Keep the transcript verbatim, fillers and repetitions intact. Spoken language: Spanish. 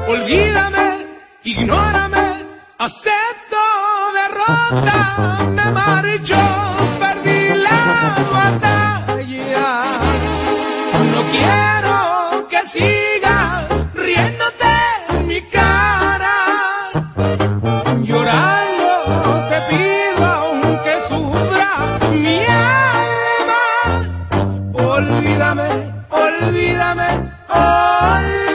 Olvídame, ignórame, acepto derrota, me marcho, perdí la batalla. No quiero que sigas riéndote en mi cara, llorando te pido aunque sufra mi alma. Olvídame, olvídame, olvídame.